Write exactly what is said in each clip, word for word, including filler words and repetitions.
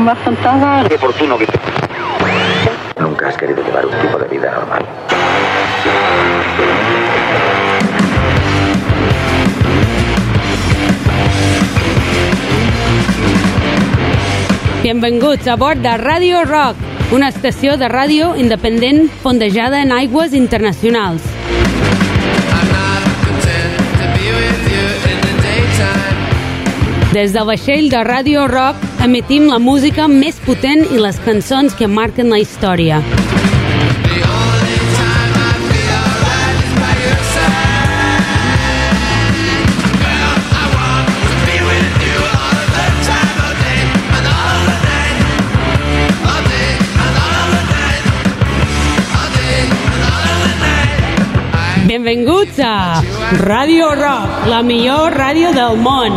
bastante tarde. Qué oportuno que... Nunca has querido llevar un tipo de vida normal. Benvinguts a bord de Radio Rock, una estació de ràdio independent fondejada en aigües internacionals. Des del vaixell de Radio Rock emetim la música més potent i les cançons que marquen la història. Benvinguts a Radio Rock, la millor ràdio del món.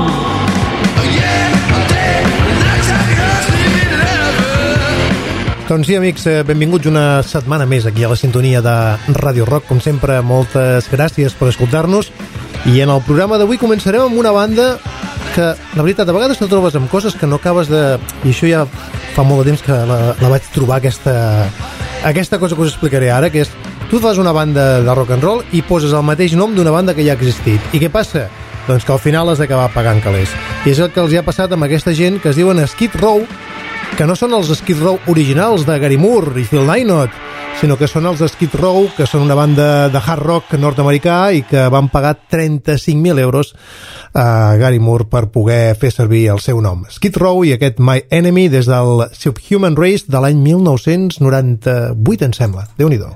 Doncs sí, amics, benvinguts una setmana més aquí a la sintonia de Radio Rock. Com sempre, moltes gràcies per escoltar-nos. I en el programa d'avui començarem amb una banda que, la veritat, a vegades te trobes amb coses que no acabes de... I això ja fa molt de temps que la, la vaig trobar, aquesta, aquesta cosa que us explicaré ara, que és tu fas una banda de rock and roll i poses el mateix nom d'una banda que ja ha existit. I què passa? Doncs que al final has d'acabar pagant calés. I és el que els hi ha passat amb aquesta gent que es diuen Skid Row, que no són els Skid Row originals de Gary Moore i Phil Lynott, sinó que són els Skid Row, que són una banda de hard rock nord-americà i que van pagar trenta-cinc mil euros a Gary Moore per poder fer servir el seu nom. Skid Row i aquest My Enemy des del Subhuman Race de l'any mil nou-cents noranta-vuit, em sembla. Déu-n'hi-do.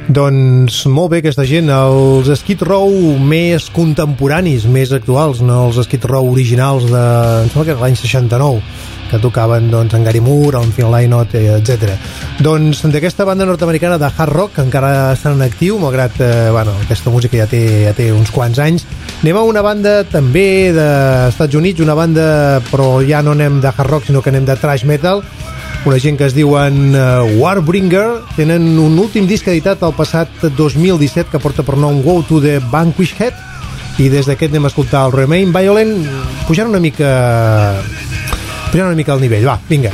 Doncs molt bé, aquesta gent, els Skid Row més contemporanis, més actuals, no els Skid Row originals de, em sembla que era l'any seixanta-nou, que tocaven doncs, en Gary Moore, en Phil Lynott, etcètera. Doncs d'aquesta banda nord-americana de hard rock, que encara estan en actiu, malgrat eh, bueno, aquesta música ja té, ja té uns quants anys. Anem a una banda també dels Estats Units, una banda, però ja no anem de hard rock, sinó que anem de thrash metal, una gent que es diuen uh, Warbringer. Tenen un últim disc editat el passat dos mil disset que porta per nom Go to the Vanquish Head, i des d'aquest anem a escoltar el Remain Violent, pujant una mica pujant una mica al nivell. Va, vinga.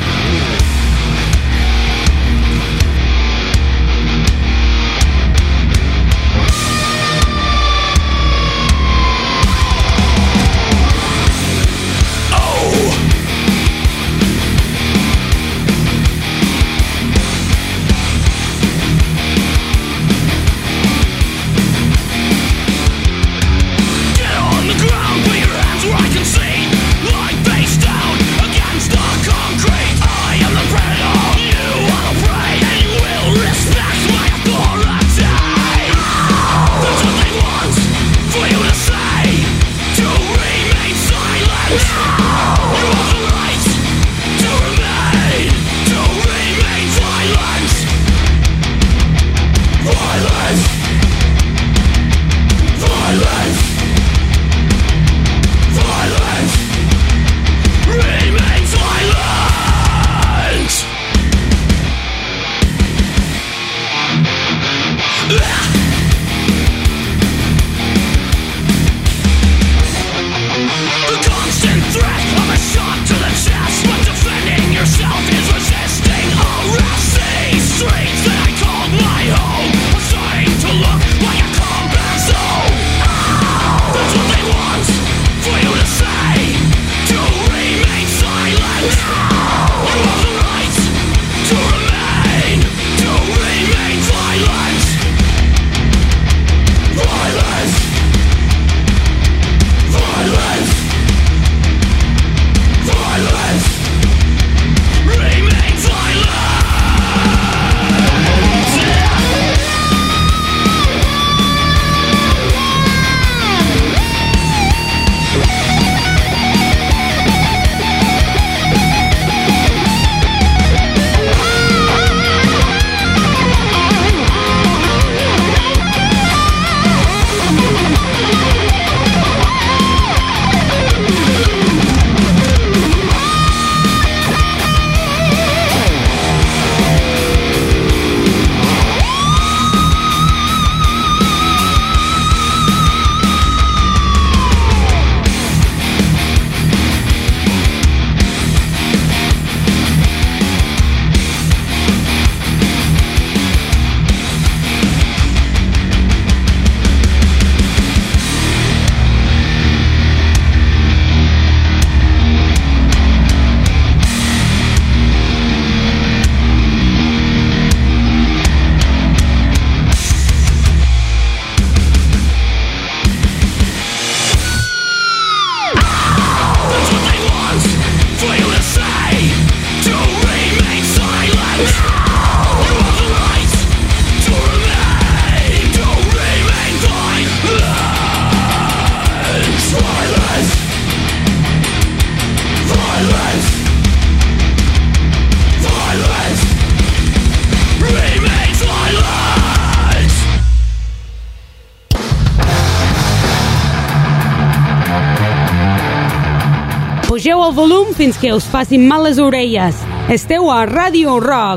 Pugeu el volum fins que us facin mal les orelles. Esteu a Radio Rock.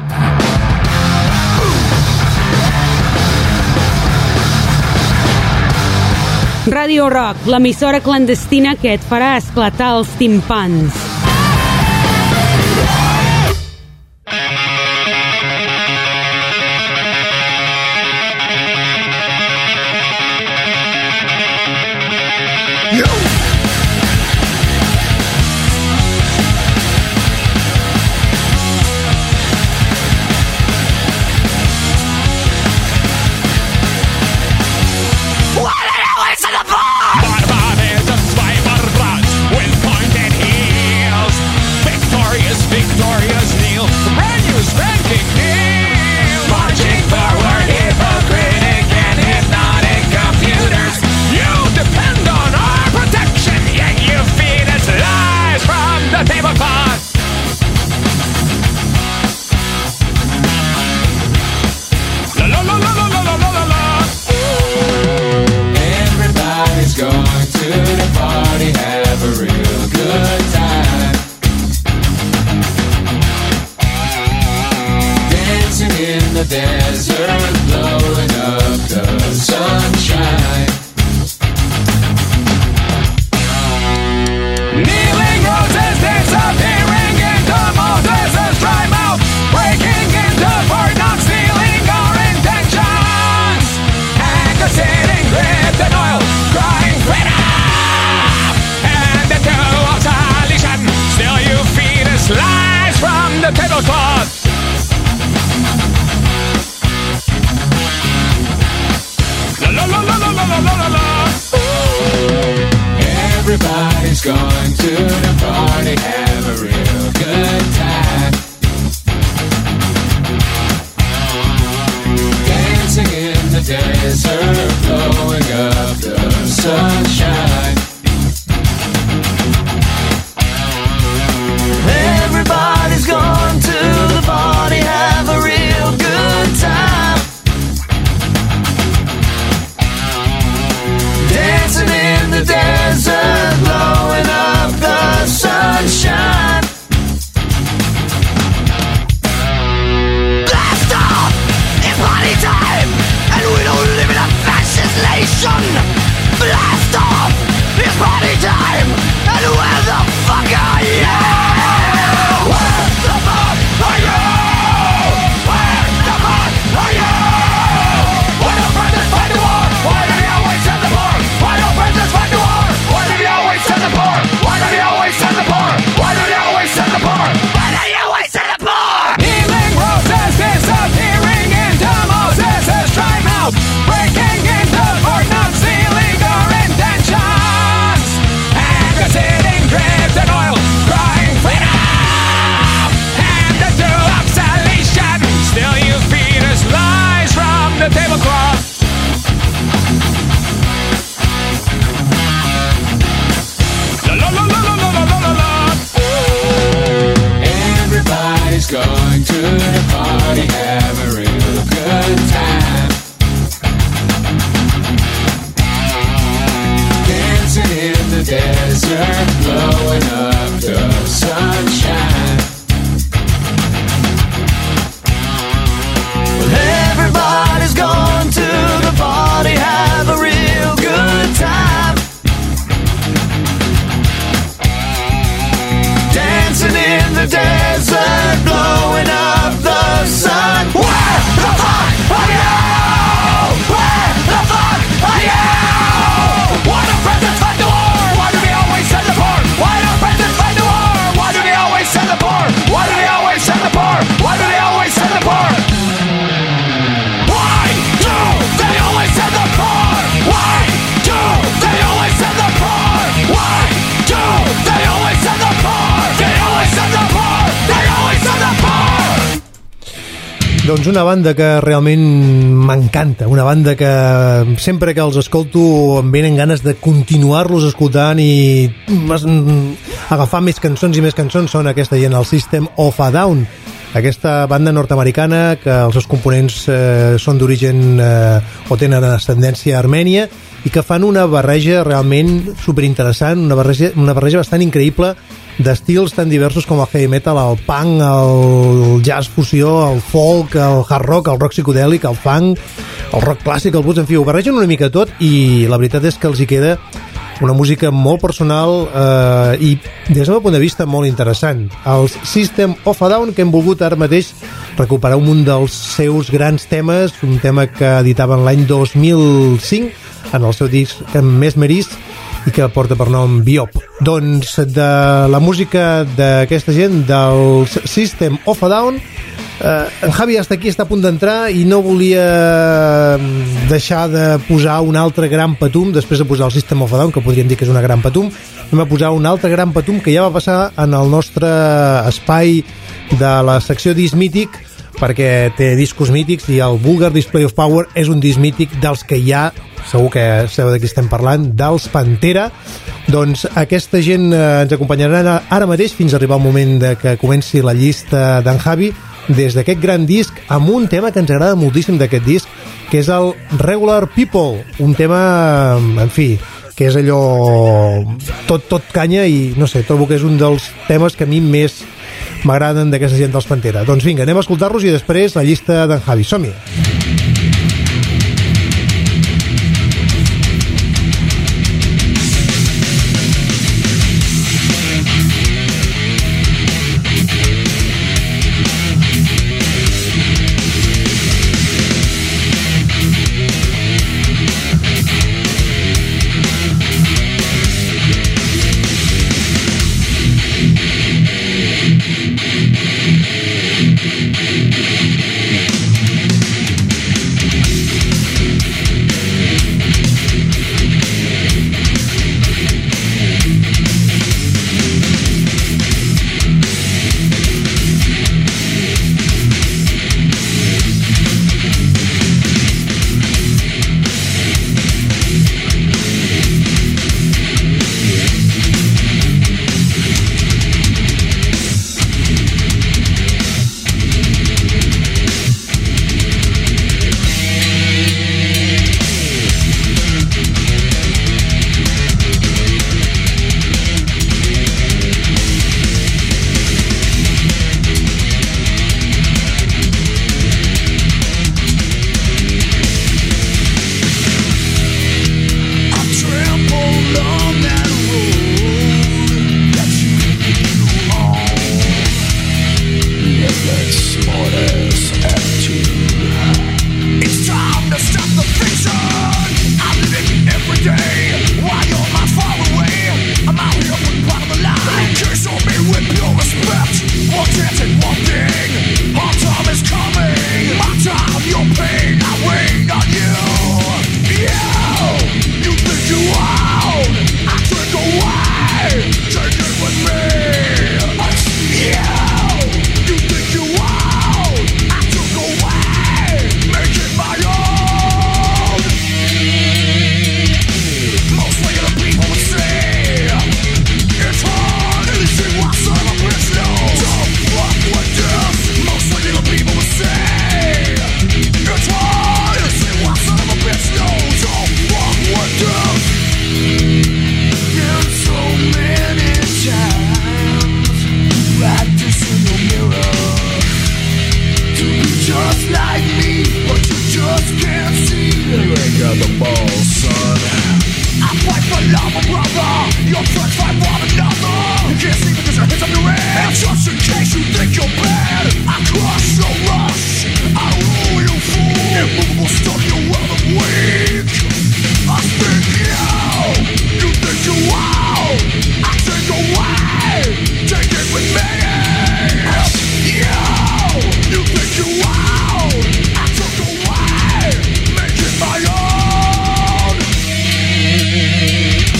Radio Rock, l'emissora clandestina que et farà esclatar els timpans. My body is a swiper blood with pointed heel. the desert, blowing up the sunshine. Kneeling roses disappearing into Moses' dry mouth, breaking into part, not stealing our intentions. Anger sitting gripped in oil, crying freedom, and into obsolescence. Still you feed us lies from the tablecloth. La la la la la la la la la. Everybody's going to the party, have a real good time. Dancing in the desert, blowing up the sunshine. Everybody's going to the party, have a real good time. Dancing in the desert, blowing up the sunshine. Blast off! It's party time, and we don't live in a fascist nation. Blast off! It's party time, and where the fuck are you? Where the fuck are you? Where the fuck are you? Why don't presidents fight the war? Why do they always send the poor? Why don't presidents fight the war? Why do they always send the poor? Why do they always send the poor? Why do they always send the poor? Why do they always send the poor? Healing roses disappearing into Moses' dry mouth, breaking into part, not stealing our intentions. Anger sitting dripped in oil, crying freedom, and into obsolescence. Still you feed us lies from the tablecloth. La la la la la la la la la. Everybody's going to the party, have a real good time. Dancing in the desert, blowing up the sunshine. Well, everybody's going to the party, have a real good time. Dancing in the desert, blowing up the sun. Where the fuck are you? Where the fuck are you? Why don't presidents fight the war? Why do they always send the poor? Why don't presidents fight the war? Why do they always send the poor? Why do they always send the poor? Why do they always send the poor? Why do they always send the poor? Why do they always send the poor? Why do they always send the poor? They always send the poor. They always send the poor. Doncs una banda que realment m'encanta, una banda que sempre que els escolto em venen ganes de continuar-los escoltant i agafar més cançons i més cançons. Són aquesta gent, el System of a Down, aquesta banda nord-americana que els seus components eh, són d'origen eh, o tenen ascendència armènia i que fan una barreja realment superinteressant, una barreja, una barreja bastant increïble d'estils tan diversos com el heavy metal, el punk, el jazz fusió, el folk, el hard rock, el rock psicodèlic, el funk, el rock clàssic, el blues, en fi, ho barregen una mica tot i la veritat és que els hi queda una música molt personal eh, i des del meu punt de vista molt interessant. Els System of a Down, que hem volgut ara mateix recuperar un dels seus grans temes, un tema que editaven l'any dos mil cinc en el seu disc Mesmerist i que porta per nom Biop. Doncs de la música d'aquesta gent, del System of a Down, eh, en Javi està aquí, està a punt d'entrar i no volia deixar de posar un altre gran patum després de posar el System of a Down, que podríem dir que és una gran patum. Anem a posar un altre gran patum que ja va passar en el nostre espai de la secció disc mític, perquè té discos mítics i el Vulgar Display of Power és un disc mític dels que hi ha, segur que sabeu de qui estem parlant, dels Pantera. Doncs aquesta gent eh, ens acompanyarà ara mateix fins a arribar el moment de que comenci la llista d'en Javi des d'aquest gran disc amb un tema que ens agrada moltíssim d'aquest disc, que és el Regular People, un tema, en fi, que és allò tot, tot canya i no sé, trobo que és un dels temes que a mi més m'agraden d'aquesta gent dels Pantera. Doncs vinga, anem a escoltar-los i després la llista d'en Javi. Som-hi!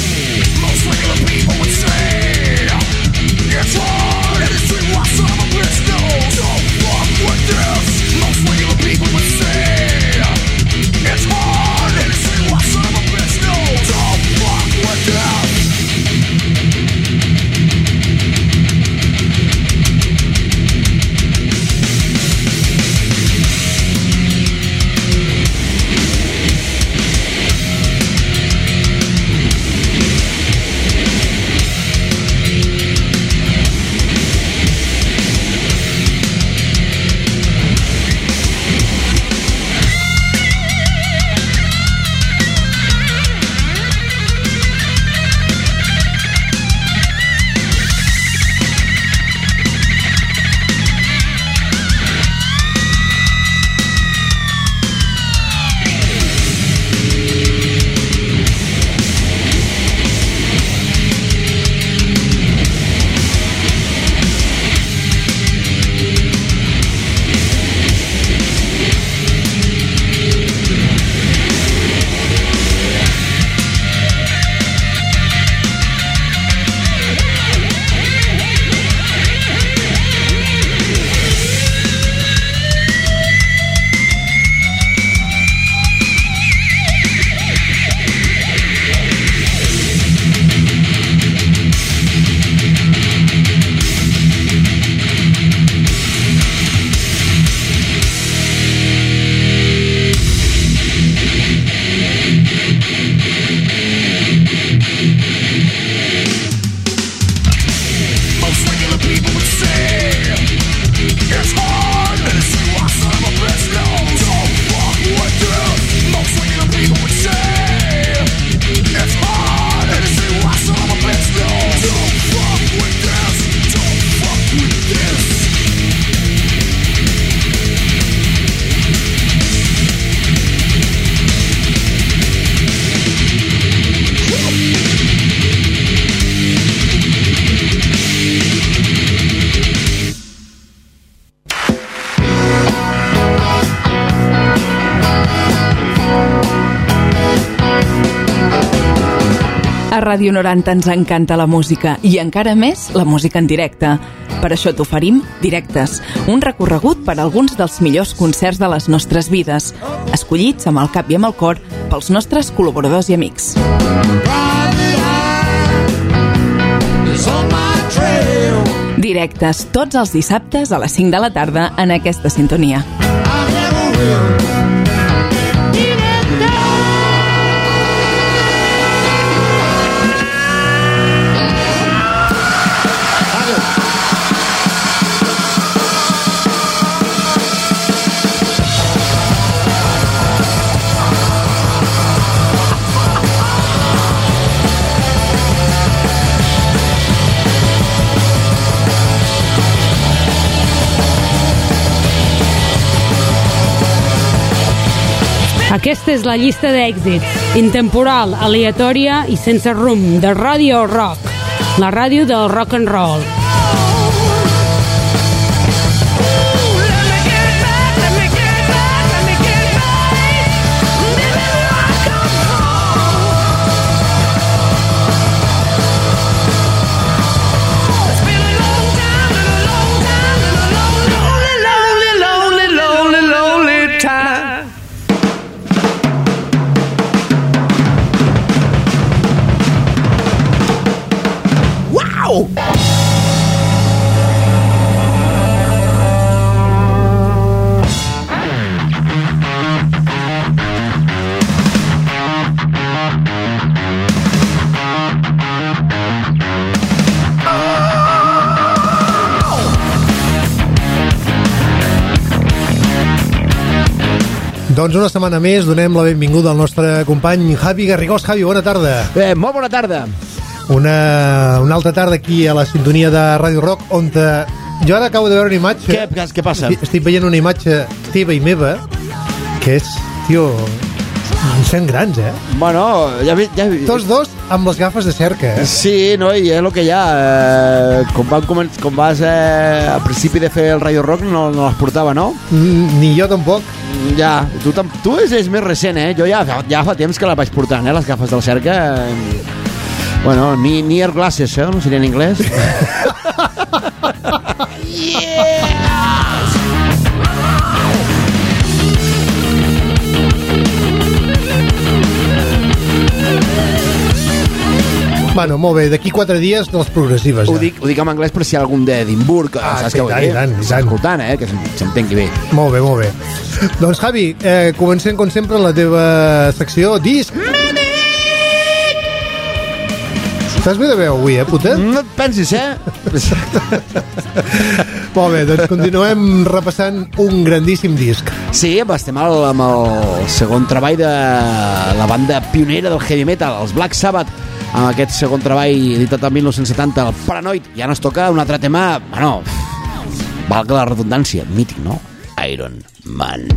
It's hard, and it's sweet, what's up, I'm A Ràdio noranta ens encanta la música i encara més la música en directe. Per això t'oferim Directes, un recorregut per alguns dels millors concerts de les nostres vides, escollits amb el cap i amb el cor pels nostres col·laboradors i amics. Directes, tots els dissabtes a les cinc de la tarda en aquesta sintonia. Aquesta és la llista d'èxits, intemporal, aleatòria i sense rumb, de Radio Rock, la ràdio del rock and roll. Doncs una setmana més donem la benvinguda al nostre company Javi Garrigós. Javi, bona tarda. Eh, molt bona tarda. Una, una altra tarda aquí a la sintonia de Ràdio Rock, on te... jo ara acabo de veure una imatge... Què, què passa? Estic veient una imatge teva i meva, que és, tio, ens fem grans, eh? Bueno, ja... ja... Tots dos amb les gafes de cerca, eh? Sí, no, i és el que hi ha. Eh, com, van començar, com vas eh, al principi de fer el Radio Rock no, no les portava, no? Ni jo tampoc. Ja, tu, tu és, és més recent, eh? Jo ja, ja fa temps que la vaig portant, eh? Les gafes de la cerca. Bueno, ni, ni air glasses, eh? No seria en anglès. Yeah! Bueno, molt bé, d'aquí quatre dies de les progressives. Ho Ja. dic, ho dic en anglès per si hi ha algun d'Edimburg, Ah, saps sí, què vull tant, dir? i tant, i Està tant. escoltant, eh? Que s'entengui bé. Molt bé, molt bé. Doncs, Javi, eh, comencem, com sempre, la teva secció Disc. Estàs bé de veu avui, eh, puta? No et pensis, eh? Molt bé, doncs continuem repassant un grandíssim disc. Sí, estem al, amb el segon treball de la banda pionera del heavy metal, els Black Sabbath, amb aquest segon treball editat el mil nou-cents setanta, el Paranoid. Ja ens toca un altre tema, bueno, valga la redundància, mític, no? Iron Man.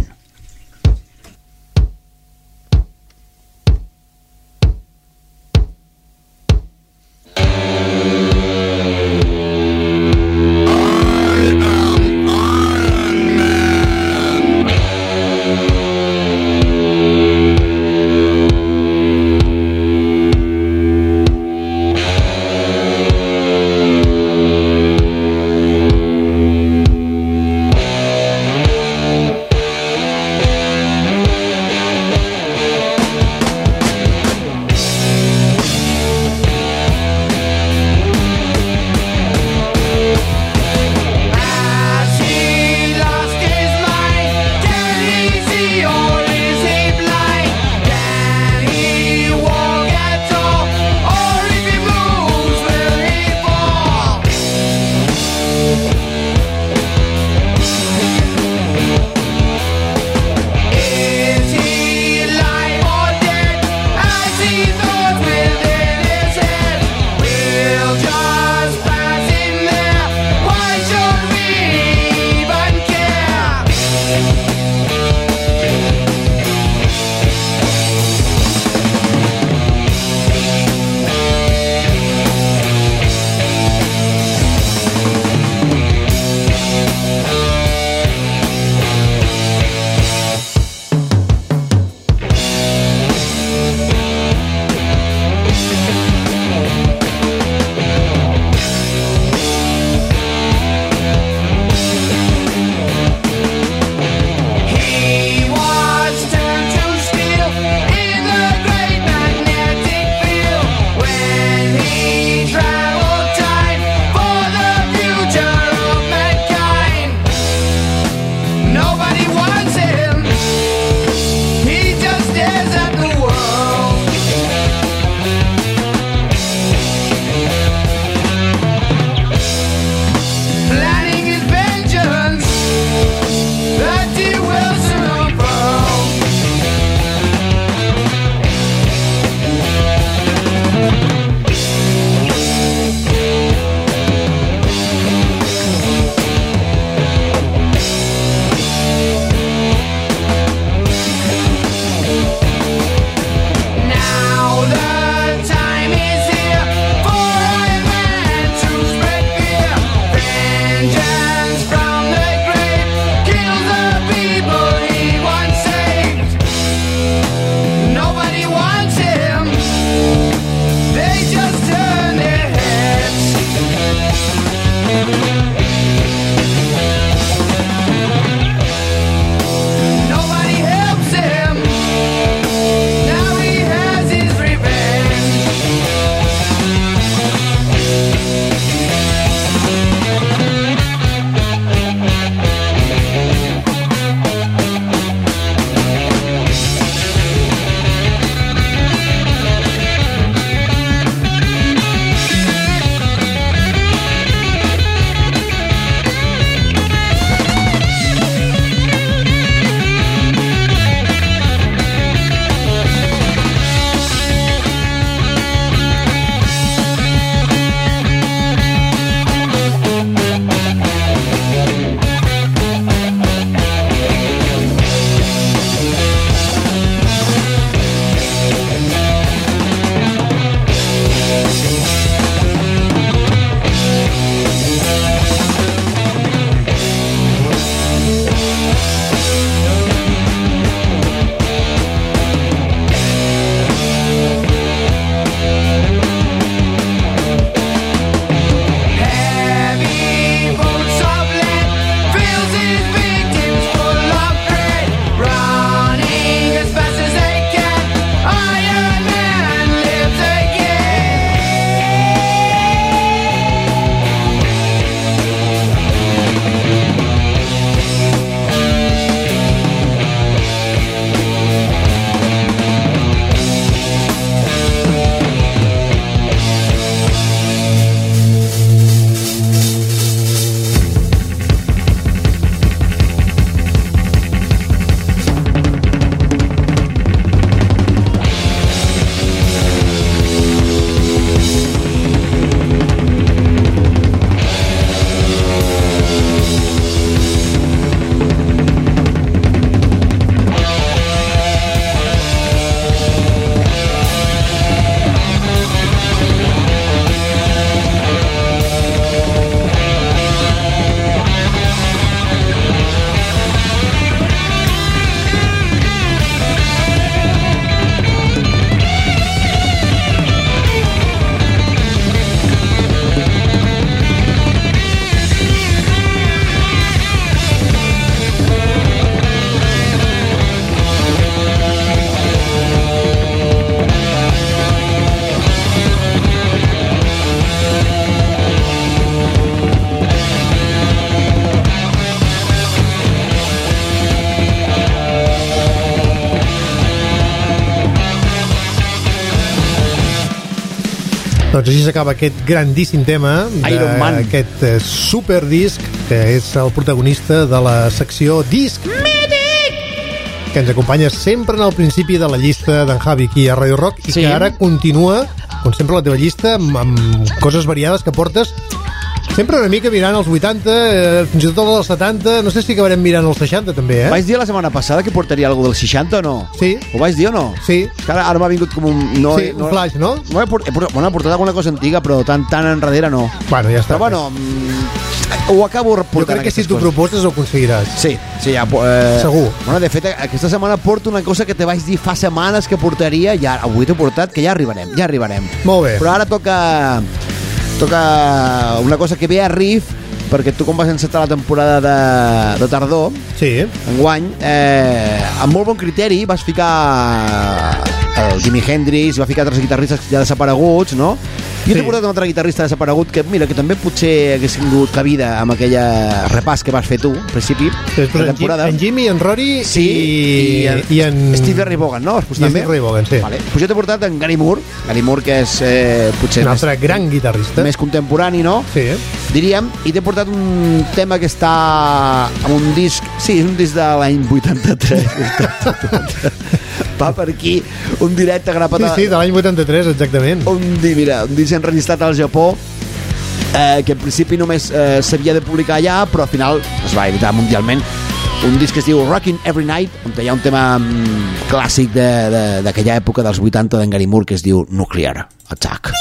Doncs així s'acaba aquest grandíssim tema d'aquest superdisc que és el protagonista de la secció Disc Mític, que ens acompanya sempre en el principi de la llista d'en Javi aquí a Radio Rock i sí. que ara continua, com sempre, la teva llista amb, amb coses variades que portes sempre una mica mirant els vuitanta, eh, fins i tot els setanta, no sé si acabarem mirant els seixanta també, eh? Vaig dir la setmana passada que portaria algú del seixanta o no? Sí. Ho vaig dir o no? Sí. Que ara, ara m'ha vingut com un... No, sí, no, un flash, no? no he, port, he, port, bueno, he portat alguna cosa antiga, però tan, tan enrere no. Bueno, ja està. Però bueno, mm, ho acabo portant. Jo crec que si t'ho proposes ho aconseguiràs. Sí, sí, ja... Eh, Segur. Bueno, de fet, aquesta setmana porto una cosa que te vaig dir fa setmanes que portaria, i ara, avui t'he portat, que ja arribarem, ja arribarem. Molt bé. Però ara toca... Toca una cosa que ve a riff, perquè tu com vas encetar la temporada de, de tardor, sí. enguany, eh, amb molt bon criteri vas ficar el Jimi Hendrix, va ficar altres guitarristes ja desapareguts, no? Jo sí. t'he portat un altre guitarrista desaparegut que, mira, que també potser hagués tingut cabida amb aquella repàs que vas fer tu, al principi de la temporada. En Jimmy, en Rory sí, i, i, en, i en... Steve Ray Vaughan, no? I Steve Ray Vaughan, sí. Vale. Pues jo t'he portat en Gary Moore, Gary Moore que és eh, potser un altre més, gran guitarrista. Més contemporani, no? Sí. Diríem, i t'he portat un tema que està amb un disc, sí, és un disc de l'any vuitanta-tres. Va per aquí, un directe grapat... Sí, sí, de l'any vuitanta-tres, exactament. Un, mira, un disc enregistrat al Japó, eh, que en principi només eh, s'havia de publicar allà, però al final es va editar mundialment. Un disc que es diu Rockin' Every Night, on hi ha un tema mm, clàssic d'aquella època dels vuitanta d'en Gary Moore que es diu Nuclear Attack.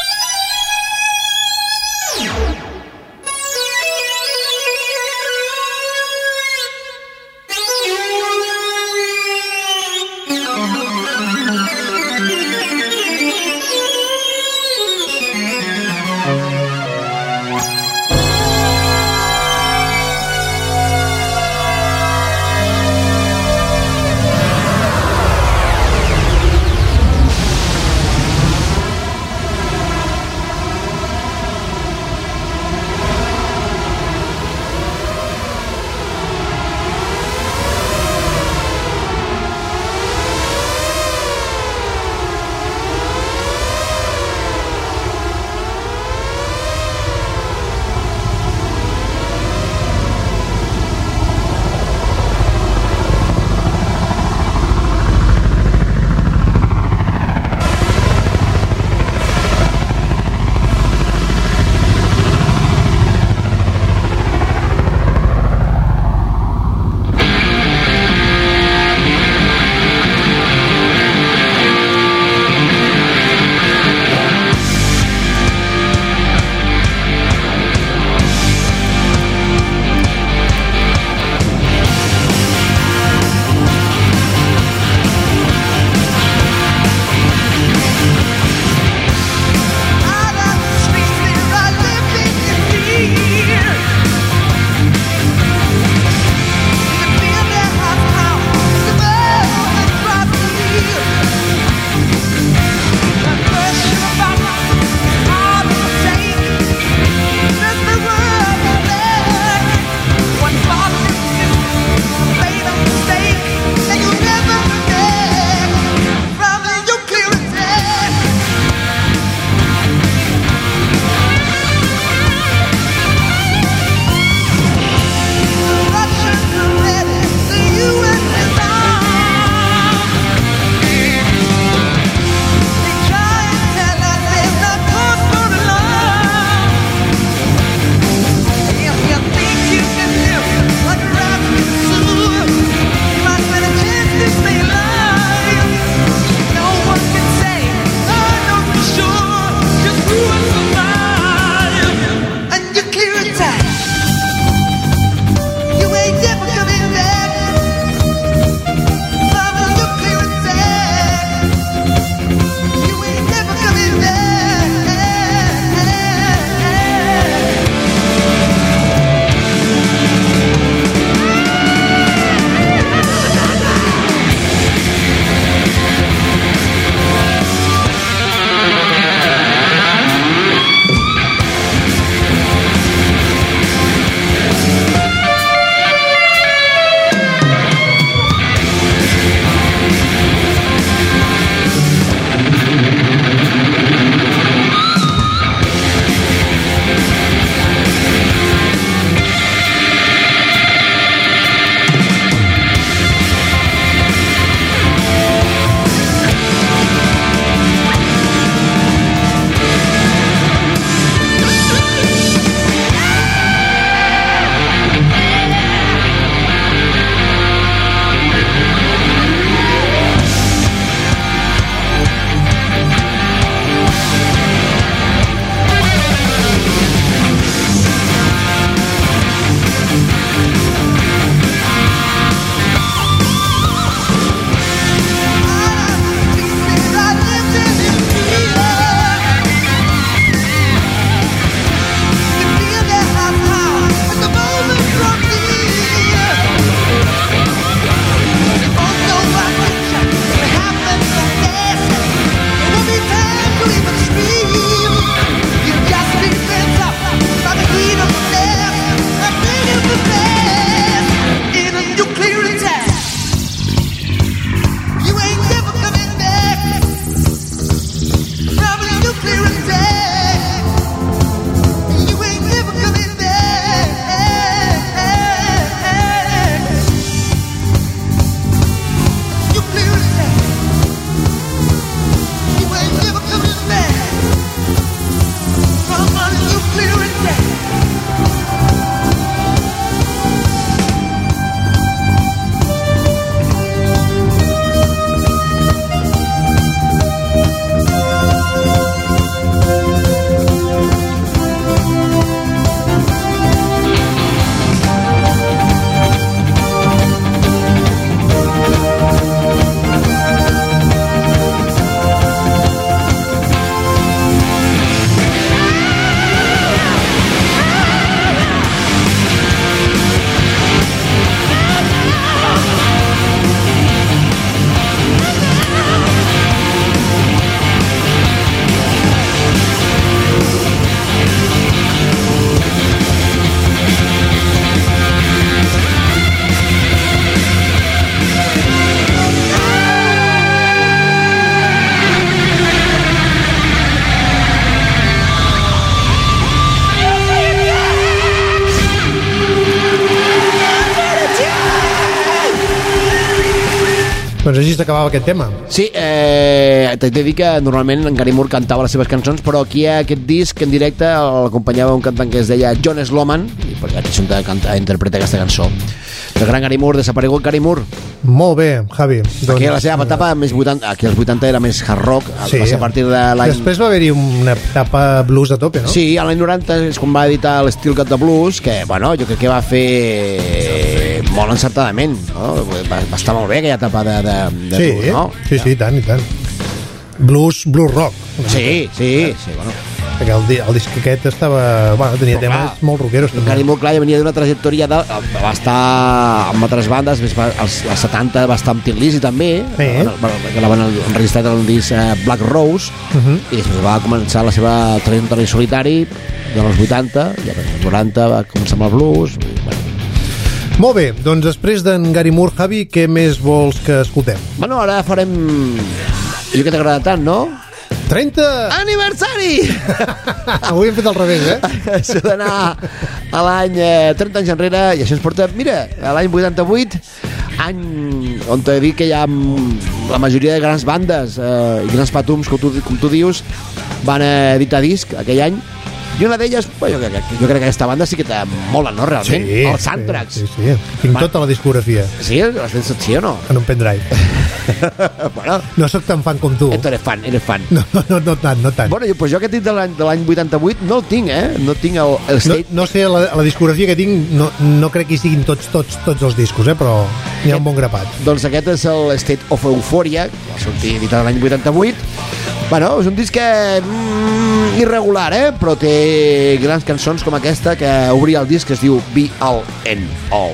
Doncs així s'acabava aquest tema. Sí, eh, t'he de dir que normalment en Gary Moore cantava les seves cançons, però aquí a aquest disc en directe l'acompanyava un cantant que es deia John Sloman, i per aquí són de cantar, interpreta aquesta cançó. El gran Gary Moore, desaparegut Gary Moore. Molt bé, Javi. Doncs, aquí a la seva etapa més vuitanta, aquí als vuitanta era més hard rock, sí. Va ser a partir de l'any... Després va haver-hi una etapa blues a tope, no? Sí, a l'any noranta és quan va editar l'Still Got the Blues, que, bueno, jo crec que va fer molt encertadament, no? Va, va estar molt bé aquella etapa de, de, de sí, blues, no? Sí, sí, i tant, i tant. Blues, blues rock. Sí, sí, sí, bueno. Perquè el, el disc aquest estava... Bueno, tenia però temes clar, molt rockeros també. Gary Moore, clar, ja venia d'una trajectòria de, va estar amb altres bandes, als, als setanta va estar amb Tin Lizzy també, sí. que la van enregistrar en el disc Black Rose, uh -huh. i després va començar la seva trajectòria solitari dels vuitanta, i als noranta va començar amb el blues. I, bueno. Molt bé, doncs després d'en Gary Moore, Javi, què més vols que escoltem? Bueno, ara farem... Jo que t'agrada tant, no? trenta aniversari! Avui hem fet al revés, eh? Això d'anar a l'any eh, trenta anys enrere, i això ens porta, mira, a l'any vuitanta-vuit, any on t'he dit que hi ha la majoria de grans bandes eh, i grans patums, com tu, com tu dius, van editar disc aquell any. I una d'elles, bueno, jo, crec, jo crec que aquesta banda sí que té molt, no, realment? Sí, els Anthrax. Sí, sí, sí. Tinc Va. tota la discografia. Sí? Les tens, sí o no? En un pendrive. Bueno, no sóc tan fan com tu. Eres fan, eres fan. No, no, no tant, no tant. Bueno, jo, pues jo aquest dit de l'any vuitanta-vuit no el tinc, eh? No tinc el, el State... No, no sé, la, la discografia que tinc no, no crec que hi siguin tots, tots, tots els discos, eh? Però n'hi ha un bon grapat. Doncs aquest és el State of Euphoria, que va sortir editat l'any vuitanta-vuit. Bueno, és un disc que... Mm, irregular, eh? Però té grans cançons com aquesta que obria el disc, que es diu Be All and All.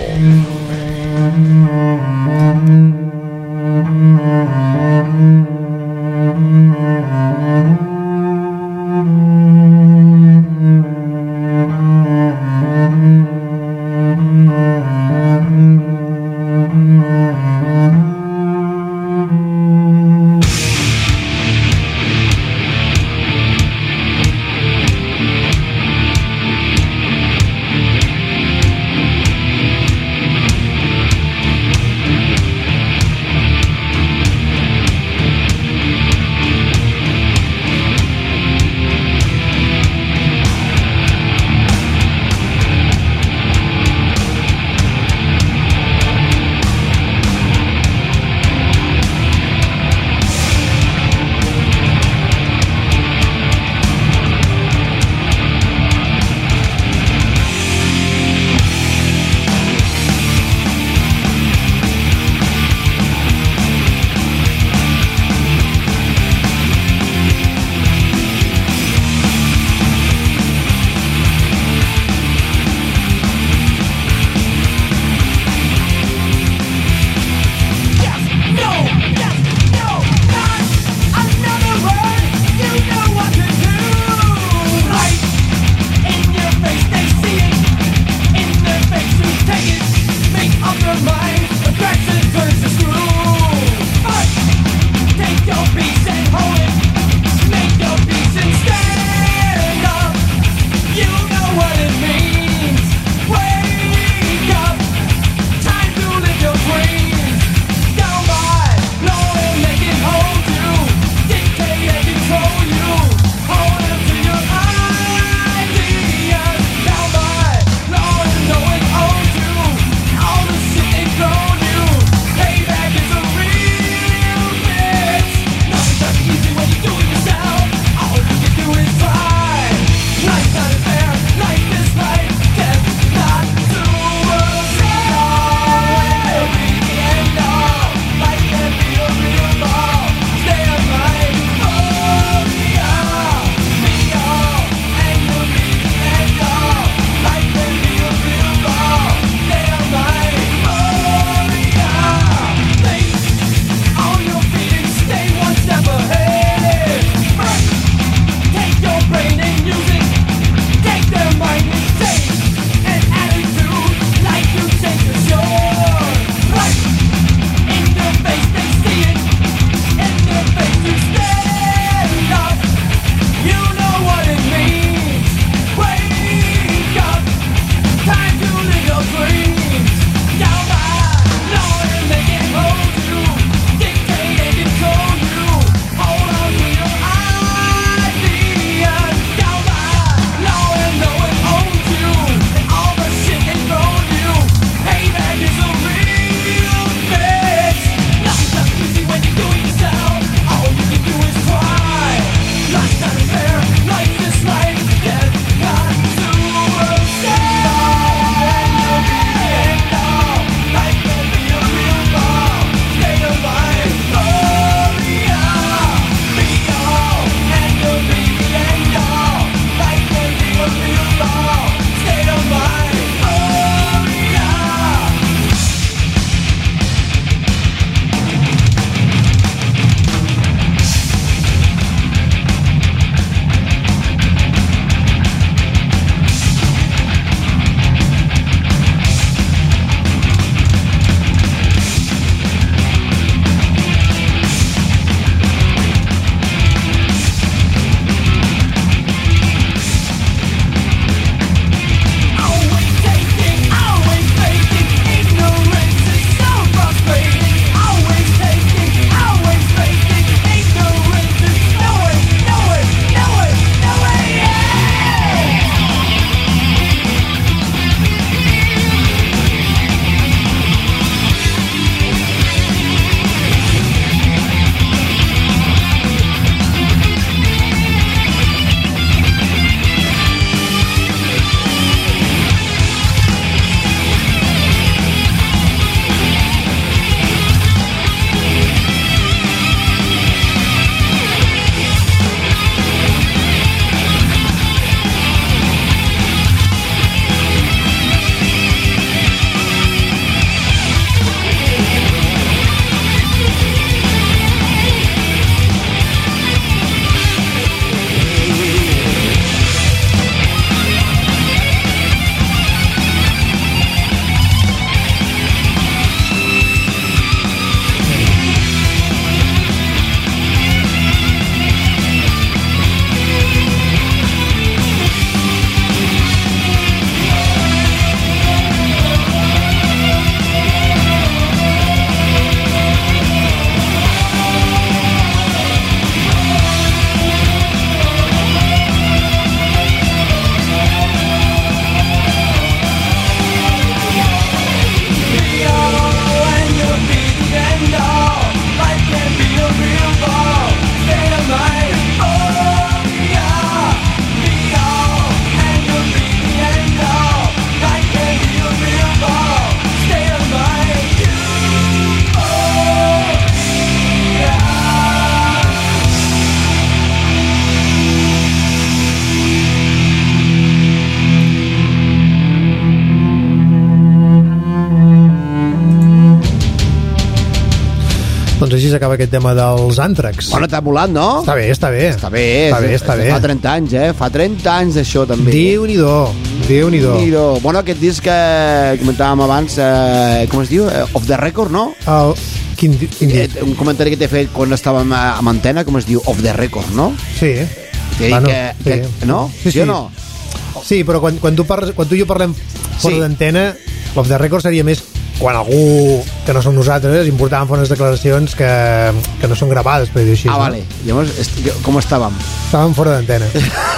Doncs així s'acaba aquest tema dels Àntrax. Bueno, t'ha molat, no? Està bé, està bé. Està bé, està bé, és, està és, bé. Fa trenta anys, eh? Fa trenta anys d'això, també. Déu-n'hi-do, Déu-n'hi-do. Déu-n'hi-do. Bueno, aquest disc que comentàvem abans, eh, com es diu? Eh, Off the Record, no? El... Quin, quin disc? Eh, un comentari que t'he fet quan estàvem a, a Antena, com es diu? Off the Record, no? Sí. Que, Bueno, que, que, sí. no? Sí, Sí, sí. o no? Sí, però quan, quan, tu, parles, quan tu i jo parlem fora Sí. d'antena, l'off the record seria més quan algú que no som nosaltres importàvem fer unes declaracions que, que no són gravades, per dir així. Ah, no? vale. Llavors, est- com estàvem? Estàvem fora d'antena.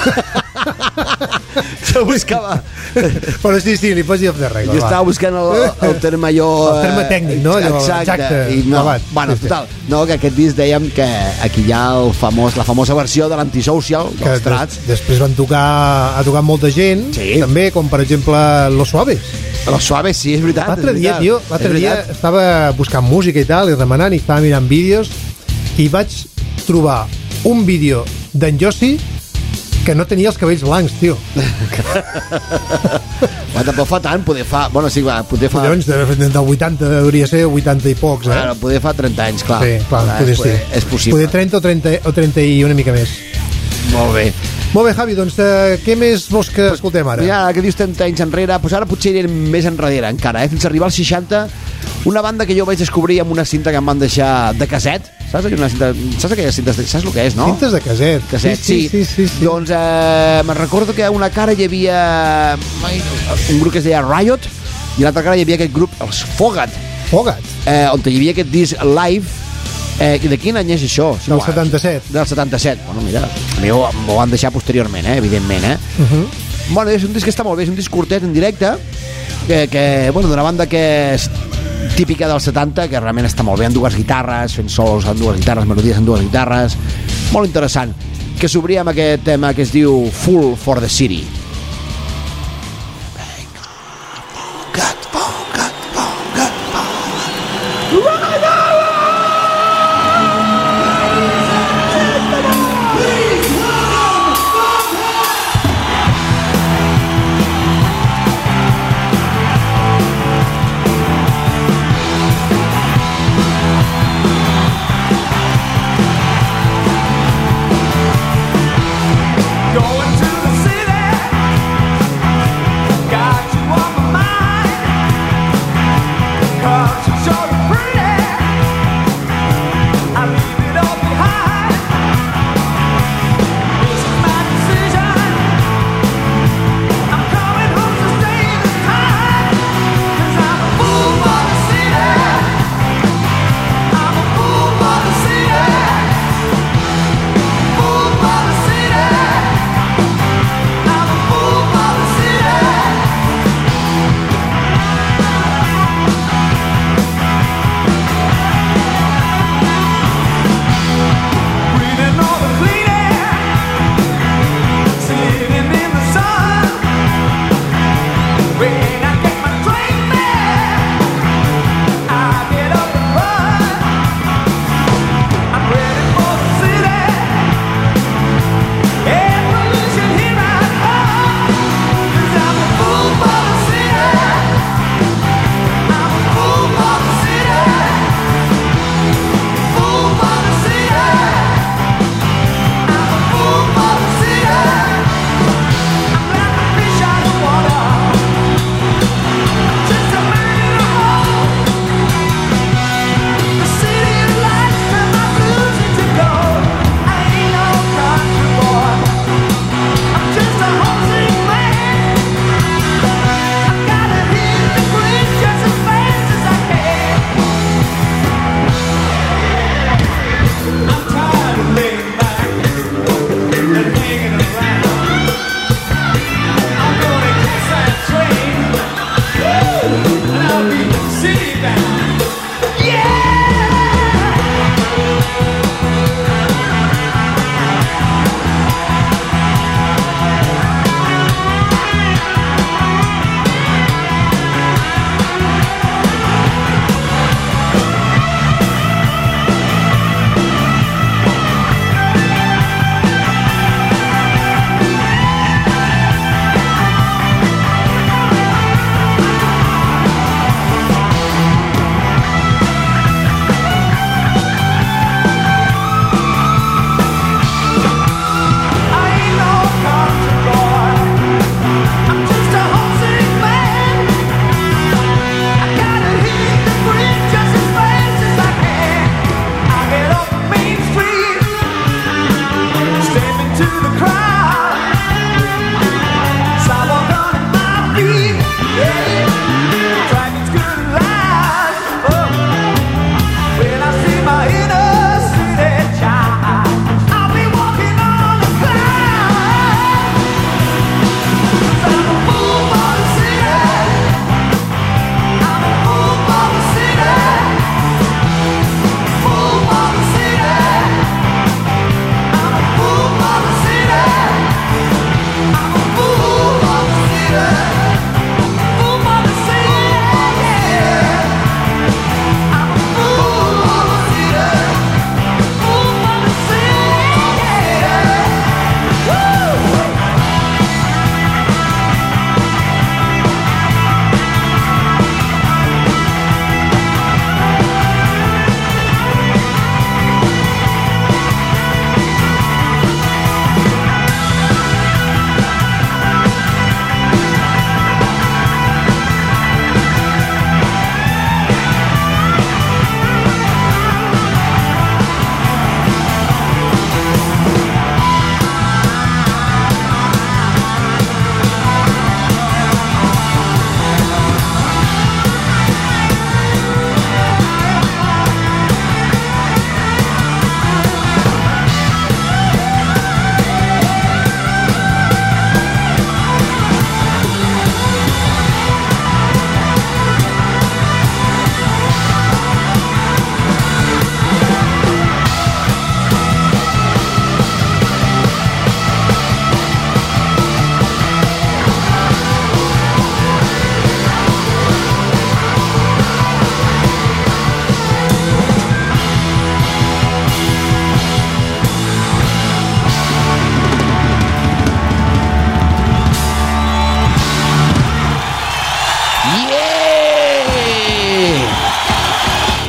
Se buscava... Però sí, sí, li pots dir off the record. Jo estava buscant el, el terme allò... El terme tècnic, no? Allò, Exacte. exacte, I no, clavat. bueno, Sí, sí. total. No, que aquest disc dèiem que aquí hi ha el famós, la famosa versió de l'Antisocial, Que dels Trats. des, després van tocar, ha tocat molta gent, Sí. també, com per exemple Los Suaves. Los Suaves, sí, és veritat. L'altre és dia, veritat. tio, l'altre És dia veritat. estava buscant música i tal, i remenant, i estava mirant vídeos, i vaig trobar un vídeo d'en Yossi que no tenia els cabells blancs, tio. Bueno, tampoc fa tant, poder fa... Bueno, sí, va, poder fa... Collons, del vuitanta, hauria ser vuitanta i pocs, eh? Bueno, poder fa trenta anys, clar. Sí, clar, Clar, poder és, sí. És possible. Poder trenta o trenta, o trenta i una mica més. Molt bé. Molt bé, Javi, doncs eh, què més vols que escoltem ara? Mira, que dius trenta anys enrere, doncs ara potser anirem més enrere encara, eh? Fins a arribar als seixanta, una banda que jo vaig descobrir amb una cinta que em van deixar de caset, saps? Una cinta, saps aquelles cintes? De, saps el que és, no? Cintes de caset. Caset, sí. Sí, sí, sí, sí. Doncs eh, me'n recordo que a una cara hi havia ai, un grup que es deia Riot i a l'altra cara hi havia aquest grup, els Fogat, Fogat. eh, on hi havia aquest disc live. Eh, de quin any és això? Sí, Del bueno, setanta-set. Del setanta-set. Bueno, mira, a mi m'ho van deixar posteriorment, eh, evidentment, eh? Uh -huh. Bueno, és un disc que està molt bé, és un disc curtet en directe, que, que bueno, d'una banda que és típica dels setanta, que realment està molt bé, amb dues guitarres, fent solos amb dues guitarres, melodies amb dues guitarres, molt interessant, que s'obria amb aquest tema que es diu Full for the City. Going to the city.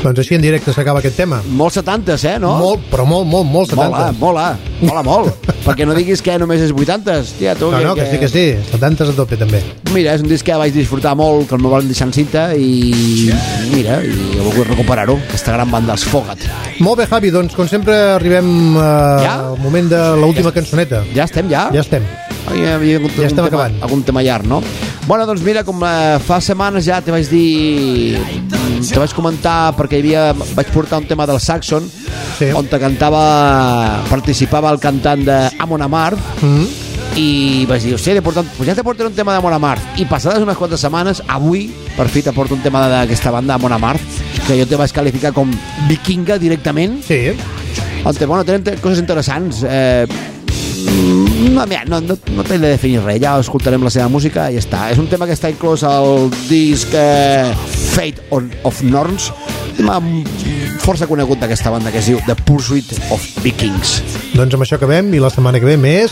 Doncs així en directe s'acaba aquest tema. Molt setantes, eh, no? Molt, però molt, molt, molt setanta. Mola, mola, mola molt. Perquè no diguis que només és vuitantes. Tia, tu, No, no, que sí, que sí. setanta a tope, també. Mira, és un disc que vaig disfrutar molt, que el meu van deixar en cinta i mira, i he volgut recuperar-ho, aquesta gran banda, els Fogat. Molt bé, Javi, doncs com sempre arribem uh, Ja? al moment de l'última cançoneta. Ja estem, ja? Ja estem. Ai, hi havia algun, Ja estem algun tema, acabant. algun tema llarg, no? Bueno, doncs mira, com eh, fa setmanes ja te vaig dir... Te vaig comentar, perquè hi havia, vaig portar un tema del Saxon, Sí. on te cantava, participava el cantant d'Amon Amarth, Mm. i vaig dir, hòstia, portat, pues ja te portaré un tema d'Amon Amarth. I passades unes quantes setmanes, avui, per fi te porto un tema d'aquesta banda, Amon Amarth, que jo te vaig qualificar com vikinga directament, Sí. on te, bueno, tenen te- coses interessants. Eh, no, mira, no, no, no t'he de definir res, ja escoltarem la seva música i ja està. És un tema que està inclòs al disc eh, Fate on, of Norns, un tema força conegut d'aquesta banda que es diu The Pursuit of Vikings. Doncs amb això acabem i la setmana que ve més...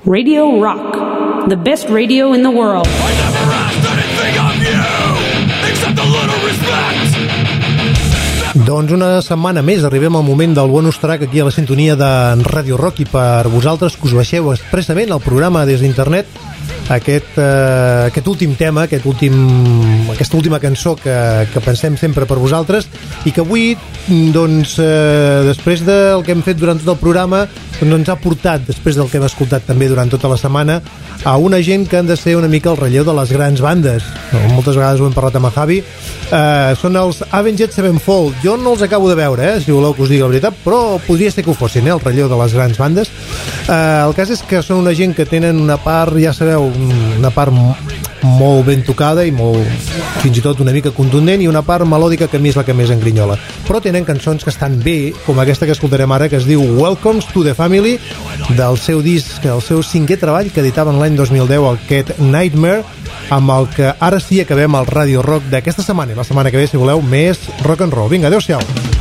Radio Rock, the best radio in the world. I never asked anything of you, except a little respect. Doncs una setmana més arribem al moment del bonus track aquí a la sintonia de Radio Rock, i per vosaltres que us baixeu expressament al programa des d'internet aquest, eh, aquest últim tema, aquest últim, aquesta última cançó que, que pensem sempre per vosaltres, i que avui, doncs, eh, després del que hem fet durant tot el programa, doncs ens ha portat, després del que hem escoltat també durant tota la setmana, a una gent que han de ser una mica el relleu de les grans bandes. Moltes vegades ho hem parlat amb el Javi. Eh, són els Avenged Sevenfold. Jo no els acabo de veure, eh, si voleu que us digui la veritat, però podria ser que ho fossin, eh, el relleu de les grans bandes. Eh, el cas és que són una gent que tenen una part, ja sabeu, una part molt ben tocada i molt, fins i tot una mica contundent, i una part melòdica que a mi és la que més engrinyola. Però tenen cançons que estan bé, com aquesta que escoltarem ara, que es diu Welcome to the Family, del seu disc, del seu cinquè treball que editaven l'any dos mil deu, el Cat Nightmare, amb el que ara sí acabem el Radio Rock d'aquesta setmana, i la setmana que ve, si voleu, més rock and roll. Vinga, adeu-siau.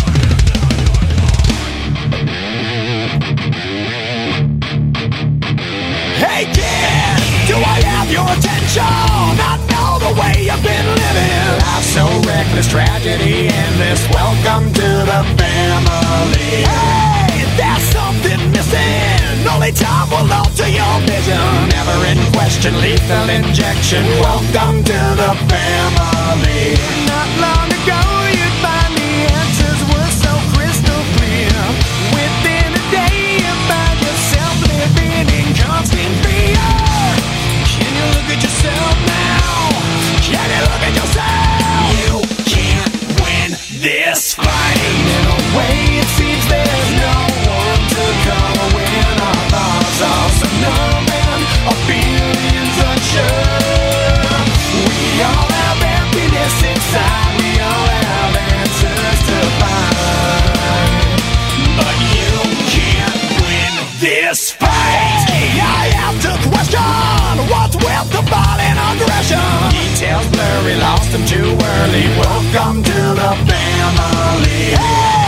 Hey kid, do I have your attention? I know the way you've been living. Life's so reckless, tragedy endless. Welcome to the family. Hey, there's something missing. Only time will alter your vision. Never in question, lethal injection. Welcome to the family. Not long ago you'd find the answers were so crystal clear. Within a day you find yourself living in constant fear. Can you look at yourself now? Can you look at yourself? You can't win this fight. In a way it seems there's no one to come when our thoughts are so numb and our feelings unsure. We all have emptiness inside. We all have answers to find. But you can't win this fight. I have to question what's with the violent aggression. Details blurry, lost them too early. Welcome to the family. Hey!